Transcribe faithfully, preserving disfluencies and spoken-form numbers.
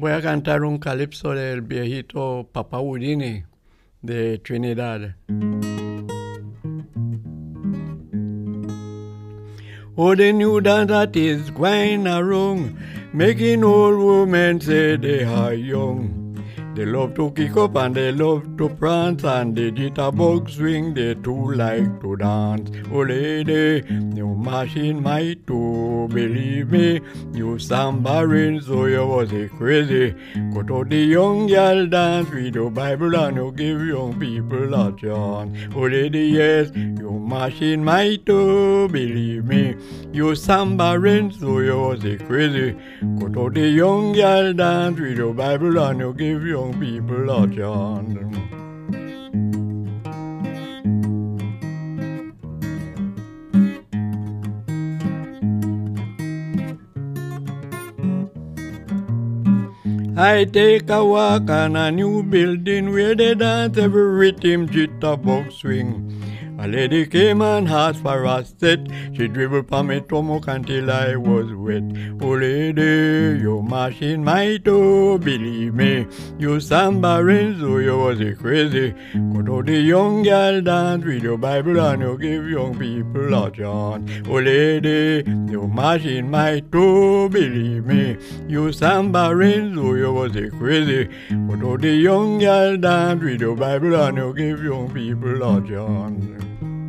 Voy a cantar un calipso del viejito Papa Houdini de Trinidad. Oh, the new dance that is going around, making old women say they are young. They love to kick up and they love to prance, and the jitterbug swing, they too like to dance. Oh lady, you machine might too, believe me, you sambarin, so you was a crazy. Go to the young girl dance with your Bible and you give young people a chance. Oh lady, yes, you machine might too, believe me, you sambarin, so you was a crazy. Go to the young girl dance with your Bible and you give young people a chance. I take a walk on a new building where they dance every rhythm jitterbug swing. A lady came and asked for a set. She dribbled for me stomach until I was wet. Oh lady, you machine my toe, believe me, you sambarin, so you was a crazy. Go to the young girl dance with your Bible and you give young people a chance. Oh lady, you machine my toe, believe me, you sambarin, so you was a crazy. Go to the young girl dance with your Bible and you give young people a chance.